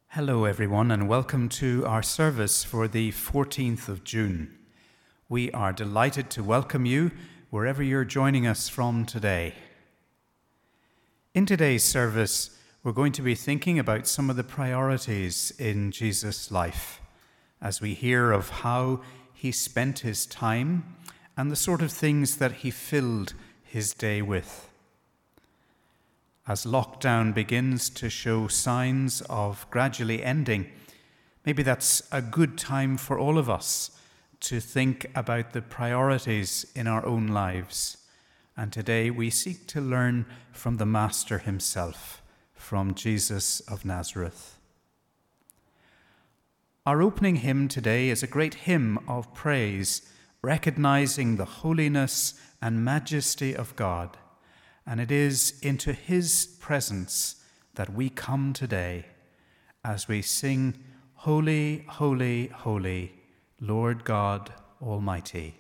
Hello everyone, and welcome to our service for the 14th of June. We are delighted to welcome you wherever you're joining us from today. In today's service, we're going to be thinking about some of the priorities in Jesus' life as we hear of how he spent his time and the sort of things that he filled his day with. As lockdown begins to show signs of gradually ending, maybe that's a good time for all of us to think about the priorities in our own lives. And today we seek to learn from the Master himself, from Jesus of Nazareth. Our opening hymn today is a great hymn of praise, recognizing the holiness and majesty of God. And it is into his presence that we come today as we sing, Holy, Holy, Holy, Lord God Almighty.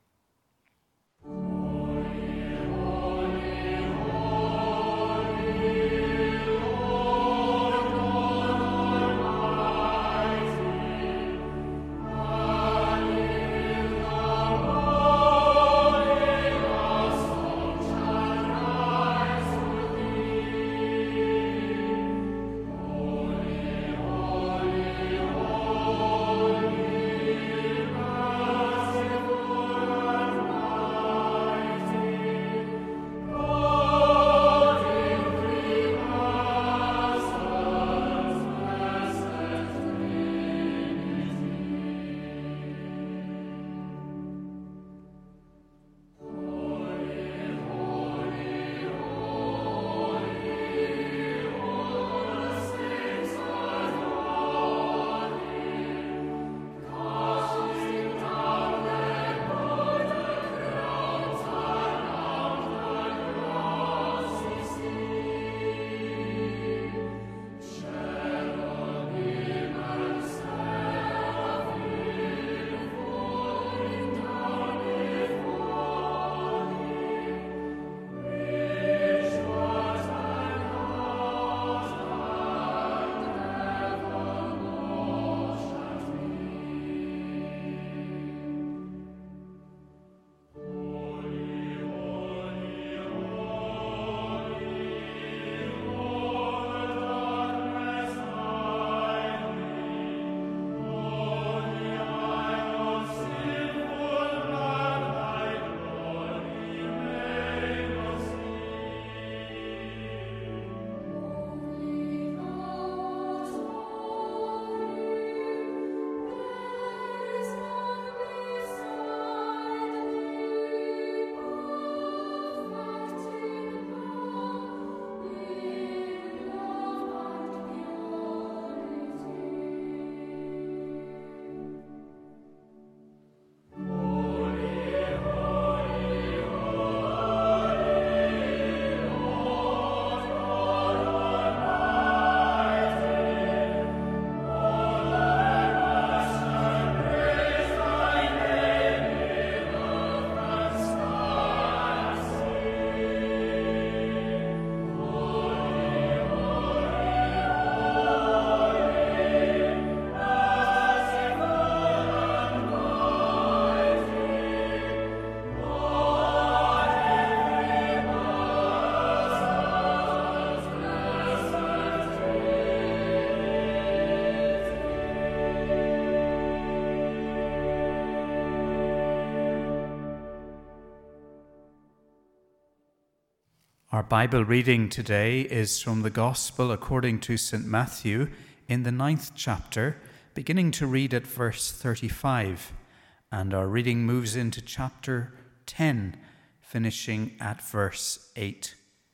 Our Bible reading today is from the Gospel according to St. Matthew in the 9th chapter, beginning to read at verse 35. And our reading moves into chapter 10, finishing at verse 8.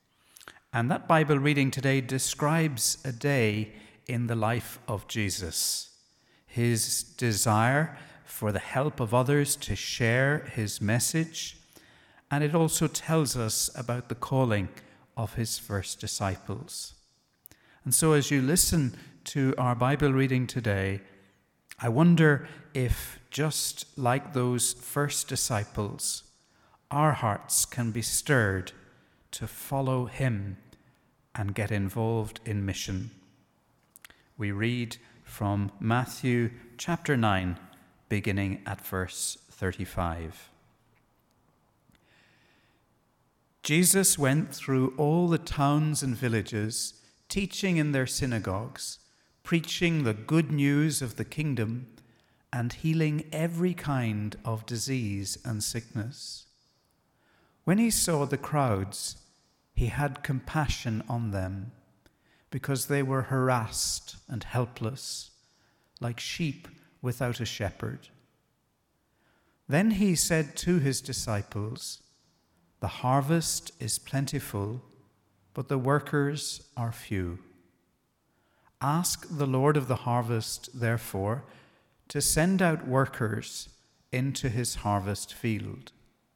And that Bible reading today describes a day in the life of Jesus, his desire for the help of others to share his message. And it also tells us about the calling of his first disciples. And so as you listen to our Bible reading today, I wonder if, just like those first disciples, our hearts can be stirred to follow him and get involved in mission. We read from Matthew chapter 9, beginning at verse 35. Jesus went through all the towns and villages, teaching in their synagogues, preaching the good news of the kingdom, and healing every kind of disease and sickness. When he saw the crowds, he had compassion on them, because they were harassed and helpless, like sheep without a shepherd. Then he said to his disciples, "The harvest is plentiful, but the workers are few. Ask the Lord of the harvest, therefore, to send out workers into his harvest field."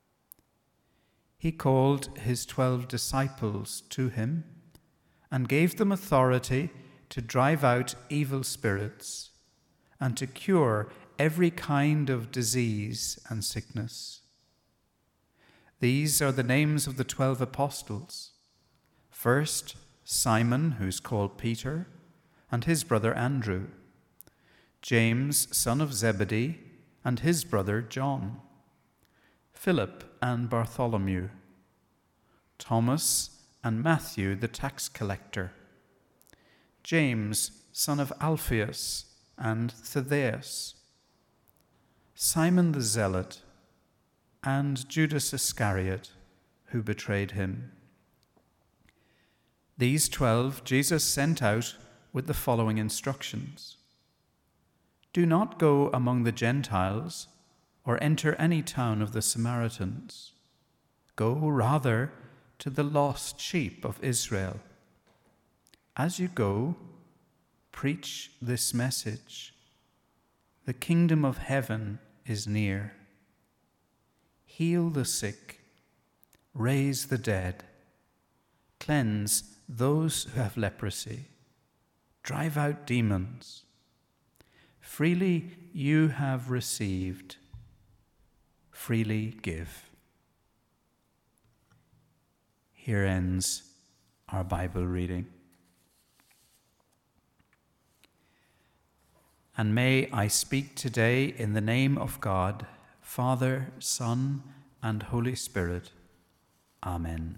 He called his 12 disciples to him and gave them authority to drive out evil spirits and to cure every kind of disease and sickness. These are the names of the 12 apostles. First, Simon, who's called Peter, and his brother Andrew. James, son of Zebedee, and his brother John. Philip and Bartholomew. Thomas and Matthew, the tax collector. James, son of Alphaeus, and Thaddeus. Simon the Zealot, and Judas Iscariot, who betrayed him. These 12 Jesus sent out with the following instructions: "Do not go among the Gentiles or enter any town of the Samaritans. Go rather to the lost sheep of Israel. As you go, preach this message: the kingdom of heaven is near. Heal the sick, raise the dead, cleanse those who have leprosy, drive out demons. Freely you have received, freely give." Here ends our Bible reading. And may I speak today in the name of God, Father, Son, and Holy Spirit. Amen.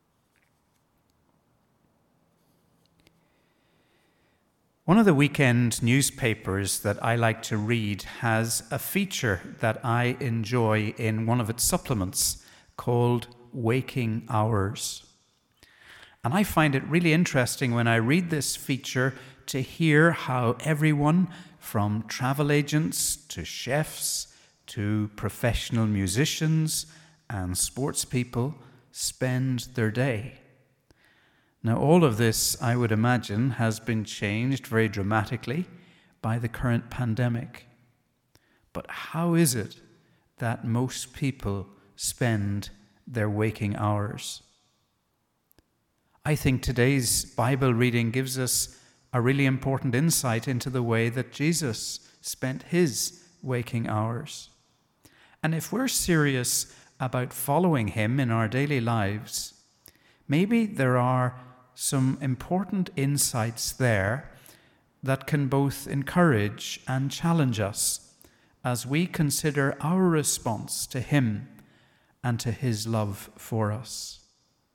One of the weekend newspapers that I like to read has a feature that I enjoy in one of its supplements called Waking Hours. And I find it really interesting when I read this feature to hear how everyone from travel agents to chefs to professional musicians and sports people spend their day. Now, all of this, I would imagine, has been changed very dramatically by the current pandemic. But how is it that most people spend their waking hours? I think today's Bible reading gives us a really important insight into the way that Jesus spent his waking hours. And if we're serious about following him in our daily lives, maybe there are some important insights there that can both encourage and challenge us as we consider our response to him and to his love for us.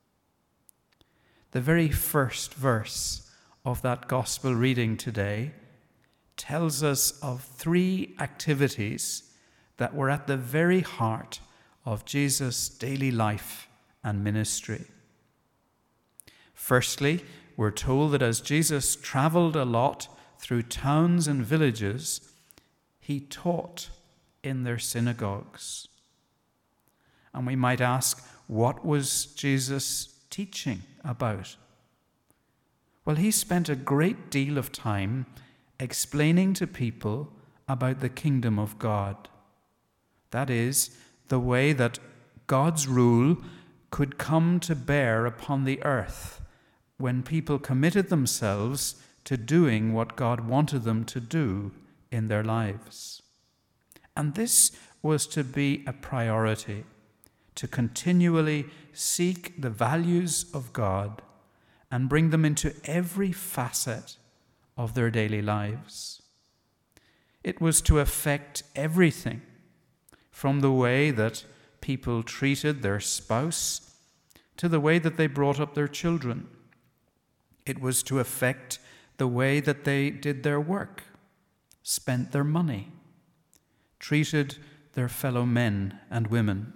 The very first verse of that gospel reading today tells us of 3 activities that were at the very heart of Jesus' daily life and ministry. Firstly, we're told that as Jesus traveled a lot through towns and villages, he taught in their synagogues. And we might ask, what was Jesus teaching about? Well, he spent a great deal of time explaining to people about the kingdom of God. That is, the way that God's rule could come to bear upon the earth when people committed themselves to doing what God wanted them to do in their lives. And this was to be a priority, to continually seek the values of God and bring them into every facet of their daily lives. It was to affect everything, from the way that people treated their spouse to the way that they brought up their children. It was to affect the way that they did their work, spent their money, treated their fellow men and women.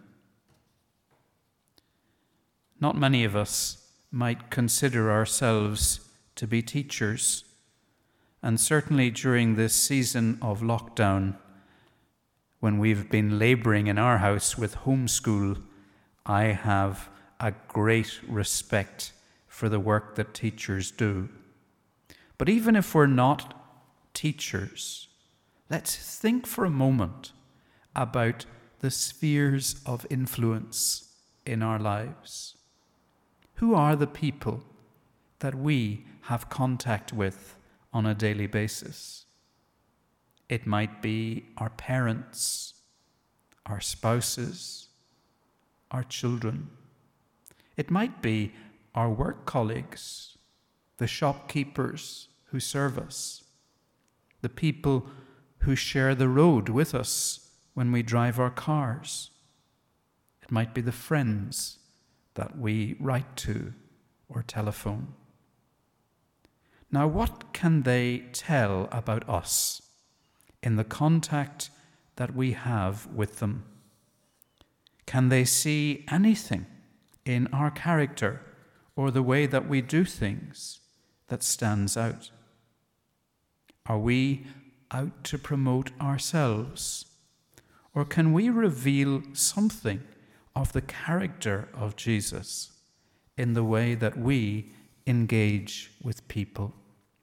Not many of us might consider ourselves to be teachers, and certainly during this season of lockdown, when we've been laboring in our house with homeschool, I have a great respect for the work that teachers do. But even if we're not teachers, let's think for a moment about the spheres of influence in our lives. Who are the people that we have contact with on a daily basis? It might be our parents, our spouses, our children. It might be our work colleagues, the shopkeepers who serve us, the people who share the road with us when we drive our cars. It might be the friends that we write to or telephone. Now, what can they tell about us in the contact that we have with them? Can they see anything in our character or the way that we do things that stands out? Are we out to promote ourselves? Or can we reveal something of the character of Jesus in the way that we engage with people?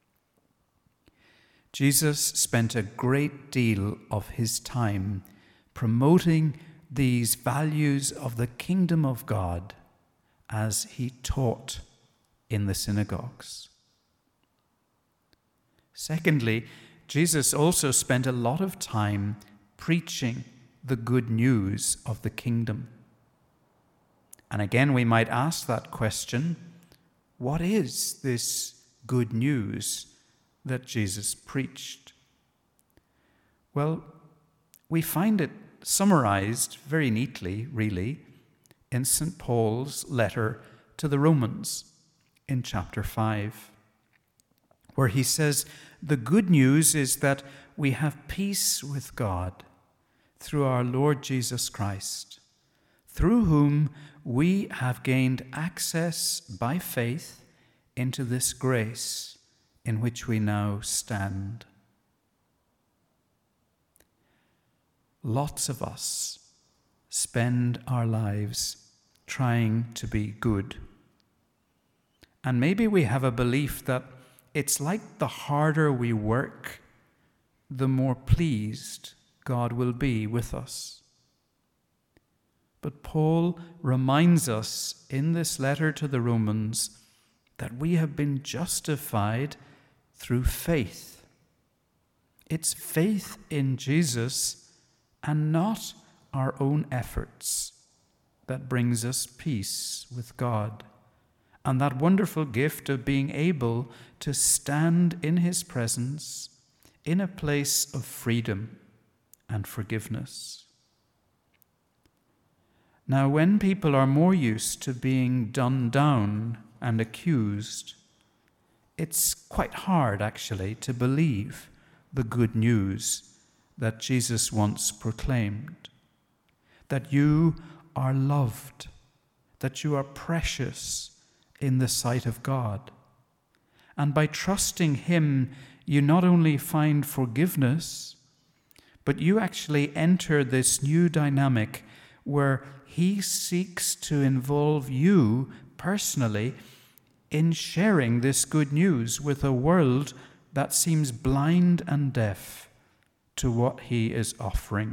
Jesus spent a great deal of his time promoting these values of the kingdom of God as he taught in the synagogues. Secondly, Jesus also spent a lot of time preaching the good news of the kingdom. And again, we might ask that question, what is this good news that Jesus preached? Well, we find it summarized very neatly, really, in St. Paul's letter to the Romans in chapter 5, where he says, the good news is that we have peace with God through our Lord Jesus Christ, through whom we have gained access by faith into this grace in which we now stand. Lots of us spend our lives trying to be good. And maybe we have a belief that it's like the harder we work, the more pleased God will be with us. But Paul reminds us in this letter to the Romans that we have been justified through faith. It's faith in Jesus and not our own efforts that brings us peace with God and that wonderful gift of being able to stand in his presence in a place of freedom and forgiveness. Now, when people are more used to being done down and accused, it's quite hard, actually, to believe the good news that Jesus once proclaimed, that you are loved, that you are precious in the sight of God. And by trusting him, you not only find forgiveness, but you actually enter this new dynamic where he seeks to involve you personally in sharing this good news with a world that seems blind and deaf to what he is offering.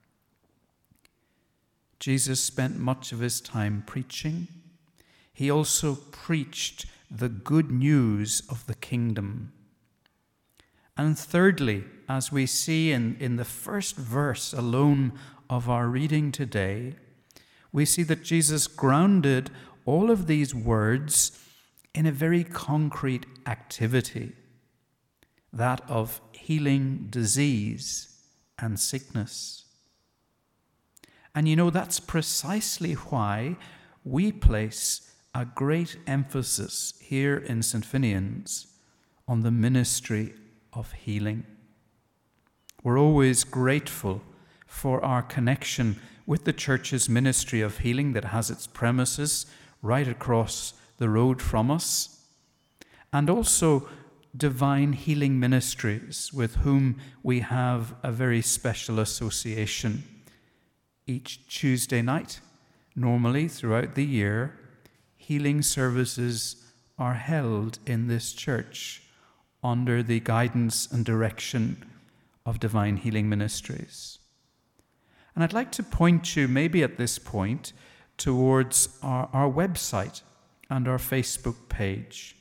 Jesus spent much of his time preaching. He also preached the good news of the kingdom. And thirdly, as we see in the first verse alone of our reading today, we see that Jesus grounded all of these words in a very concrete activity. that of healing disease and sickness. And you know, that's precisely why we place a great emphasis here in St. Finian's on the ministry of healing. We're always grateful for our connection with the Church's ministry of healing that has its premises right across the road from us, and also Divine Healing Ministries, with whom we have a very special association. Each Tuesday night, normally throughout the year, healing services are held in this church under the guidance and direction of Divine Healing Ministries. And I'd like to point you, maybe at this point, towards our website and our Facebook page,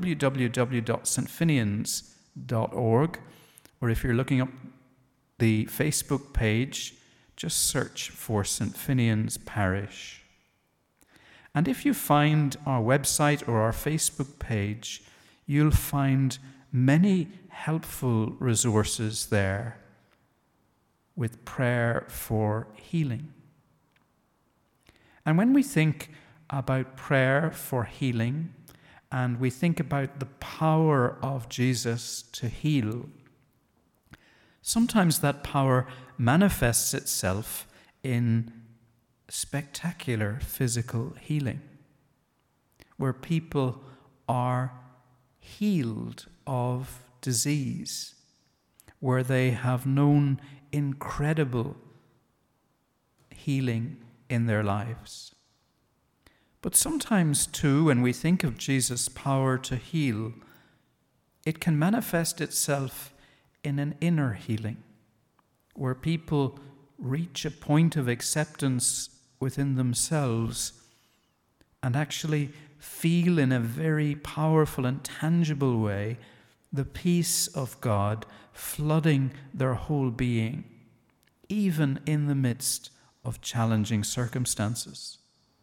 www.stfinians.org, or if you're looking up the Facebook page, just search for St. Finian's Parish. And if you find our website or our Facebook page, you'll find many helpful resources there with prayer for healing. And when we think about prayer for healing, and we think about the power of Jesus to heal, sometimes that power manifests itself in spectacular physical healing, where people are healed of disease, where they have known incredible healing in their lives. But sometimes, too, when we think of Jesus' power to heal, it can manifest itself in an inner healing, where people reach a point of acceptance within themselves and actually feel in a very powerful and tangible way the peace of God flooding their whole being, even in the midst of challenging circumstances.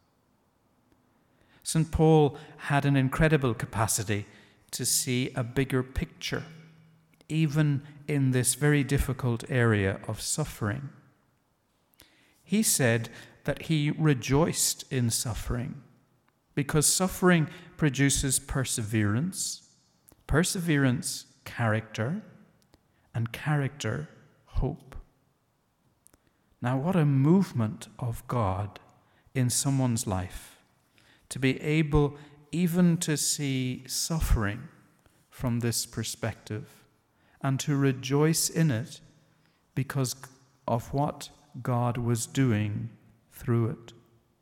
St. Paul had an incredible capacity to see a bigger picture, even in this very difficult area of suffering. He said that he rejoiced in suffering because suffering produces perseverance, perseverance, character, and character, hope. Now, what a movement of God in someone's life to be able even to see suffering from this perspective and to rejoice in it because of what God was doing through it.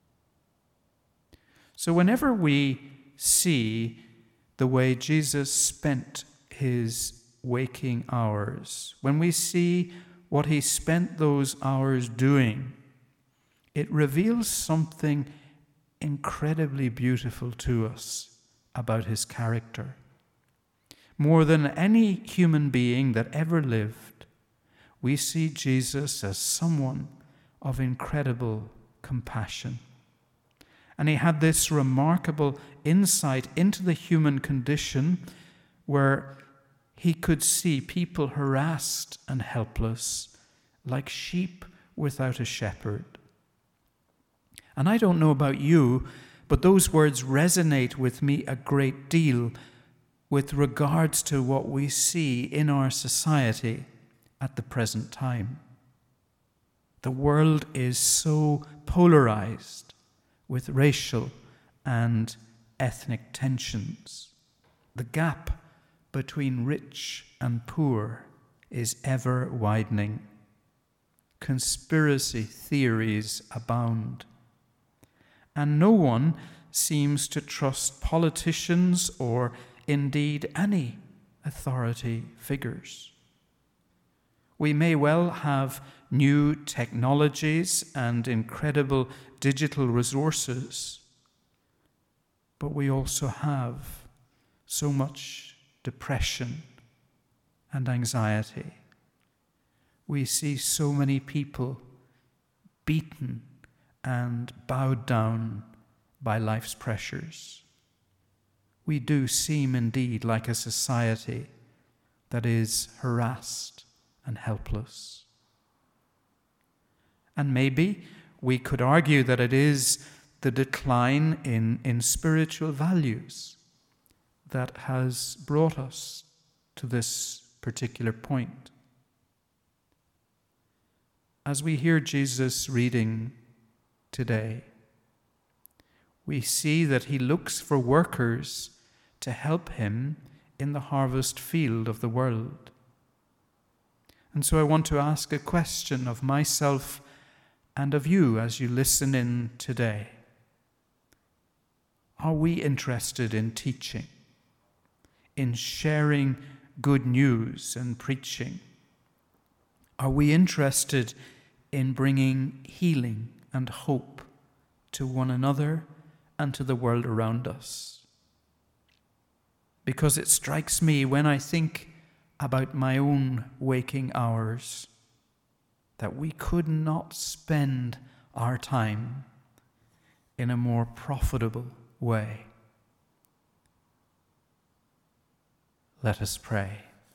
So whenever we see the way Jesus spent his waking hours, when we see what he spent those hours doing, it reveals something incredibly beautiful to us about his character. More than any human being that ever lived, we see Jesus as someone of incredible compassion. And he had this remarkable insight into the human condition where he could see people harassed and helpless, like sheep without a shepherd. And I don't know about you, but those words resonate with me a great deal with regards to what we see in our society at the present time. The world is so polarized with racial and ethnic tensions. The gap between rich and poor is ever widening. Conspiracy theories abound. And no one seems to trust politicians or indeed any authority figures. We may well have new technologies and incredible digital resources, but we also have so much depression and anxiety. We see so many people beaten and bowed down by life's pressures. We do seem indeed like a society that is harassed and helpless. And maybe we could argue that it is the decline in spiritual values that has brought us to this particular point. As we hear Jesus reading today, we see that he looks for workers to help him in the harvest field of the world. And so I want to ask a question of myself and of you as you listen in today. Are we interested in teaching, in sharing good news and preaching? Are we interested in bringing healing and hope to one another and to the world around us? Because it strikes me when I think about my own waking hours that we could not spend our time in a more profitable way. Let us pray.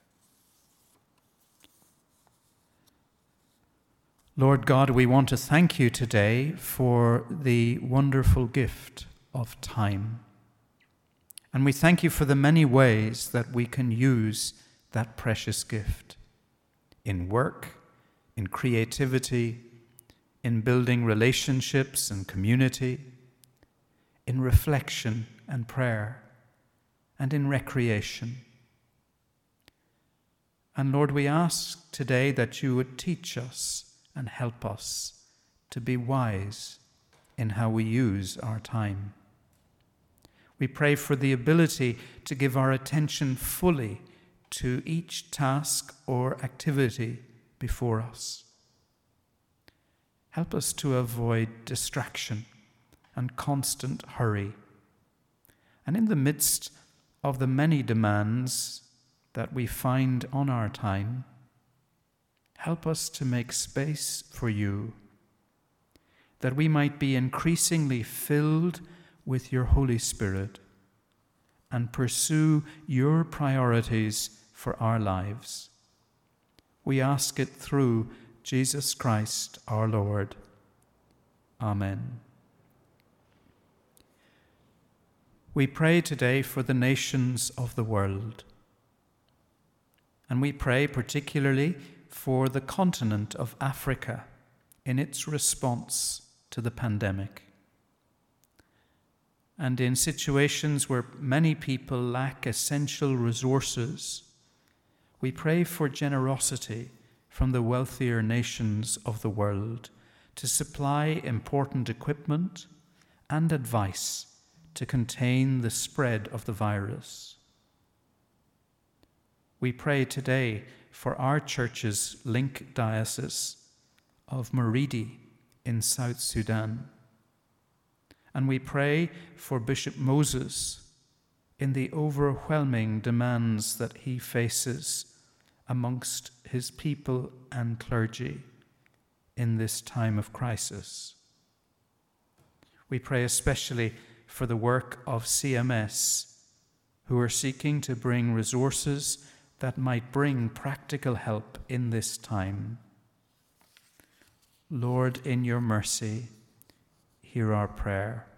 Lord God, we want to thank you today for the wonderful gift of time. And we thank you for the many ways that we can use that precious gift in work, in creativity, in building relationships and community, in reflection and prayer, and in recreation. And Lord, we ask today that you would teach us and help us to be wise in how we use our time. We pray for the ability to give our attention fully to each task or activity before us. Help us to avoid distraction and constant hurry. And in the midst of the many demands that we find on our time, help us to make space for you, that we might be increasingly filled with your Holy Spirit and pursue your priorities for our lives. We ask it through Jesus Christ our Lord. Amen. We pray today for the nations of the world. And we pray particularly for the continent of Africa in its response to the pandemic. And in situations where many people lack essential resources, we pray for generosity from the wealthier nations of the world to supply important equipment and advice to contain the spread of the virus. We pray today for our church's link diocese of Maridi in South Sudan. And we pray for Bishop Moses in the overwhelming demands that he faces amongst his people and clergy in this time of crisis. We pray especially for the work of CMS, who are seeking to bring resources that might bring practical help in this time. Lord, in your mercy, hear our prayer.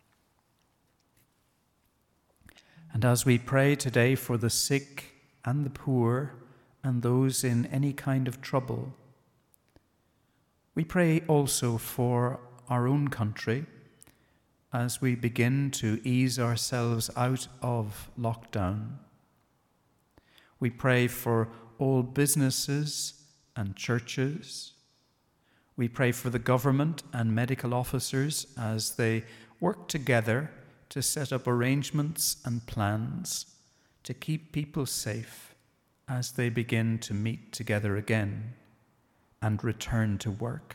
And as we pray today for the sick and the poor and those in any kind of trouble, we pray also for our own country as we begin to ease ourselves out of lockdown. We pray for all businesses and churches. We pray for the government and medical officers as they work together to set up arrangements and plans to keep people safe as they begin to meet together again and return to work.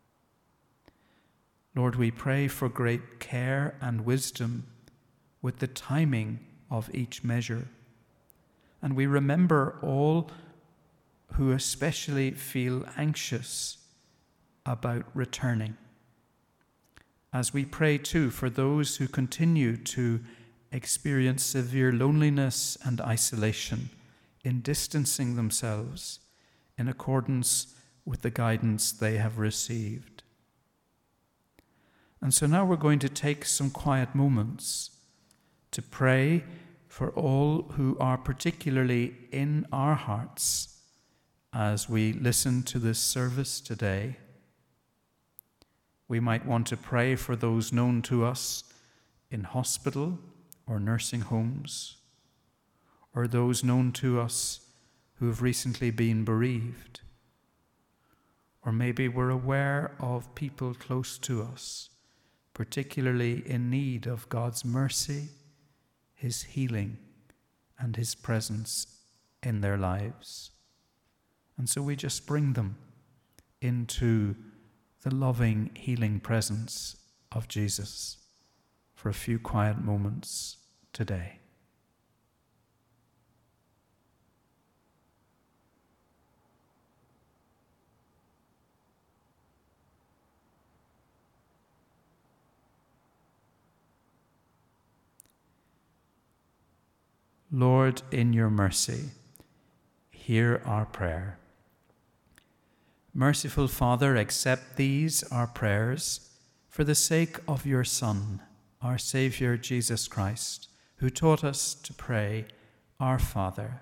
Lord, we pray for great care and wisdom with the timing of each measure. And we remember all who especially feel anxious about returning. As we pray too for those who continue to experience severe loneliness and isolation in distancing themselves in accordance with the guidance they have received. And so now we're going to take some quiet moments to pray for all who are particularly in our hearts as we listen to this service today. We might want to pray for those known to us in hospital or nursing homes, or those known to us who have recently been bereaved. Or maybe we're aware of people close to us, particularly in need of God's mercy, His healing, and His presence in their lives. And so we just bring them into the loving, healing presence of Jesus for a few quiet moments today. Lord, in your mercy, hear our prayer. Merciful Father, accept these, our prayers, for the sake of your Son, our Saviour Jesus Christ, who taught us to pray, Our Father,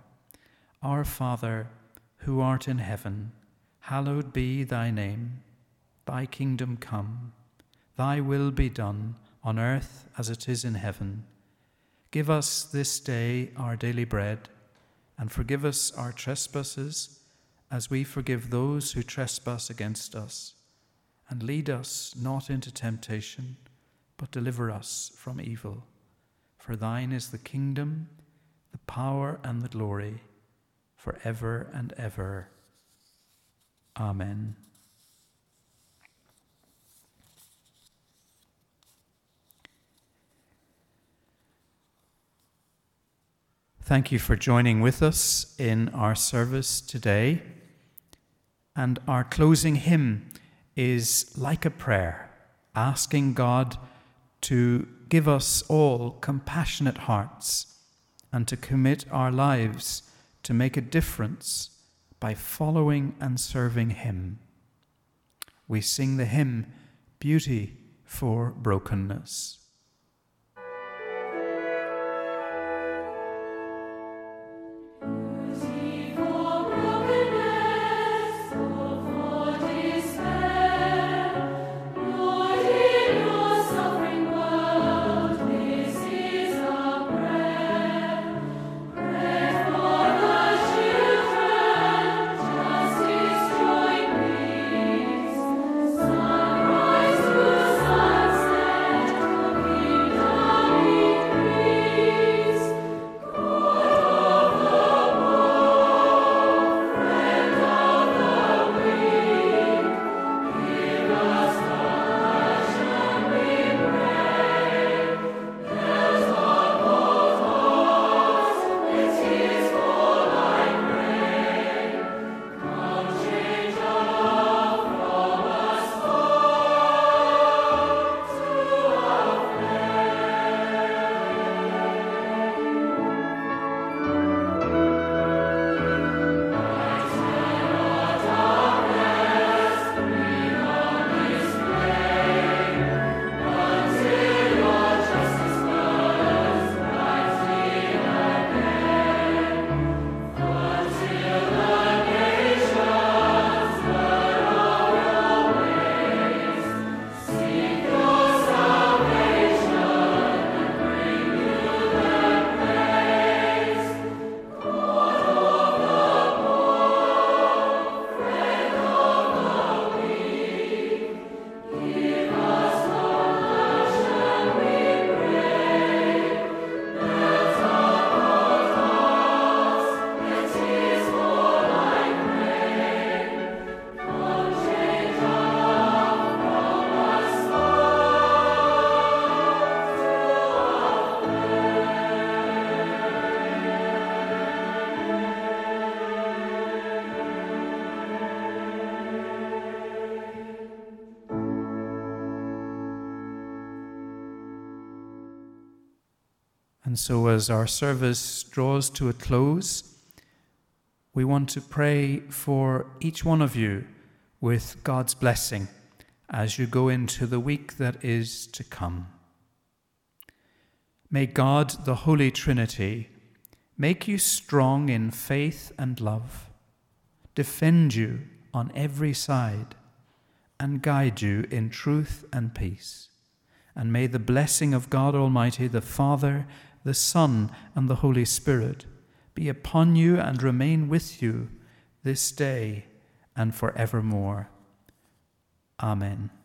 who art in heaven, hallowed be thy name. Thy kingdom come, thy will be done, on earth as it is in heaven. Give us this day our daily bread, and forgive us our trespasses, as we forgive those who trespass against us. And lead us not into temptation, but deliver us from evil. For thine is the kingdom, the power, and the glory, for ever and ever. Amen. Thank you for joining with us in our service today. And our closing hymn is like a prayer, asking God to give us all compassionate hearts and to commit our lives to make a difference by following and serving Him. We sing the hymn, Beauty for Brokenness. And so as our service draws to a close, we want to pray for each one of you with God's blessing as you go into the week that is to come. May God, the Holy Trinity, make you strong in faith and love, defend you on every side, and guide you in truth and peace. And may the blessing of God Almighty, the Father, the Son, and the Holy Spirit be upon you and remain with you this day and forevermore. Amen.